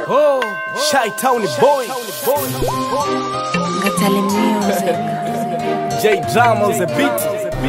Chi-Town boy. Ngatale music. J Drama on the beat.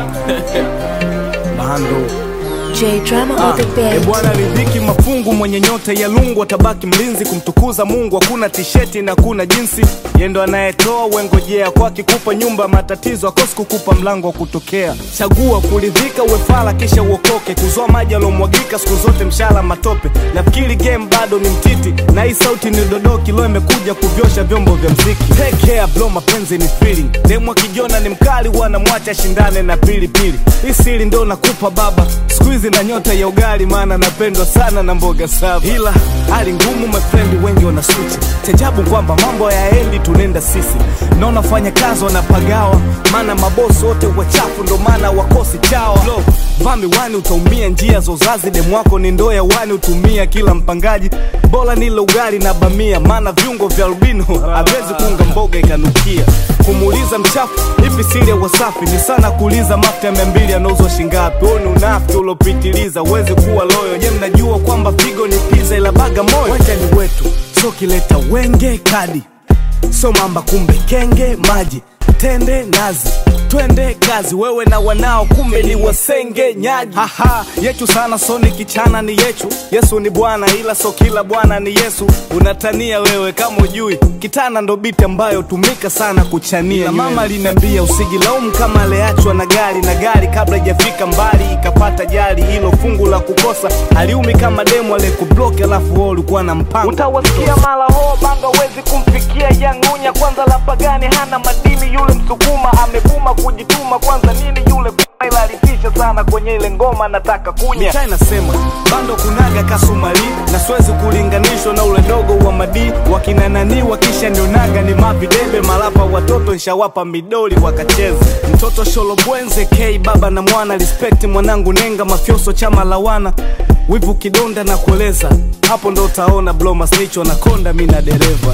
Bando J Drama on the beat. Bwana ridhiki mafungu mwenye nyota ya lungu atabaki mlinzi kumtukuza Mungu. Hakuna tisheti na kuna jinsi, yendo anayetoa wengojea kwake kupa nyumba matatizo akosi kukupa mlango wa kutokea. Chagua kuridhika uwefala kisha uokoke, kuzoa maji alomwagika siku zote mshala matope. Nafikiri game bado ni mtiti na hii sauti ni dodoki, leo imekuja kuvyosha vyombo vya mziki. Take care bro, mapenzi ni feeling. Demu akijiona ni mkali wanamwacha shindane na pilipili. Hii siri ndo nakupa baba, squeeze na nyota ya ugali maana napendwa sana na mboga saba. Ila hali ngumu my friend, wengi wana switch. Chajabu kwamba mambo yaendi tunenda sisi. Naona fanya kazi wanapagawa, maana mabosi wote wachafu ndo maana wakosi chawa. Vami wani utaumia njia zozazi, demu wako ni ndoya wani utumia kila mpangaji. Bola nile ugali na bamia, maana viungo vya albino hawezi kuunga mboga ikanukia. Kumuuliza mchafu ipi siri ya wasafi ni sana kuuliza mafuta ya 200 yanauzwa shingapi. Oni unafiki ulopitiliza uwezi kuwa loyo. Je, mnajua kwamba figo ni pizza ila baga moyo? Wacha ni wetu so kileta wenge kadi, so mamba kumbe kenge maji tende nazi twende kazi. Wewe na wanao kumbe ni wasenge nyaji. Haha, yetu sana soni kichana ni yetu. Yesu ni Bwana ila so kila Bwana ni Yesu. Unatania wewe kama ujui, kitana ndo biti ambayo tumika sana kuchania. Na mama aliniambia usijilaumu kama aliachwa na gari kabla hajafika mbali ikapata jali. Hilo fungu la kukosa aliumi kama demo aliyekublock alafu wewe ulikuwa na mpango. Utawasikia mala ho banga wezi kumfikia yangunya. Kwanza la pagani hana madini yule msukuma amebuma kujituma. Kwanza nini yule ila alitisha sana kwenye ile ngoma nataka kunya. Micha inasema bando kunaga kasumali na siwezi kulinganishwa na ule dogo wa madi. Wakina nani wakisha nionaga ni mabidebe malapa watoto nshawapa midoli wakacheza. Mtoto sholo bwenze K baba na mwana respect mwanangu nenga mafioso chama lawana. Wivu kidonda na kueleza hapo ndo utaona bloma snitch na konda mimi na dereva.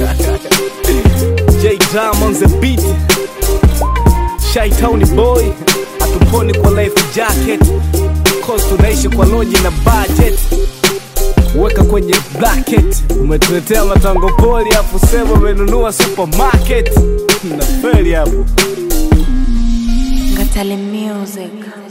J Drama on the beat. Chi-Town boy, atuponi kwa life jacket, cause tunaishi kwa loji na budget. Weka kwenye bracket, umetuletea matango poli afu sema umenunua supermarket. Na feli hapo. Ngatale music.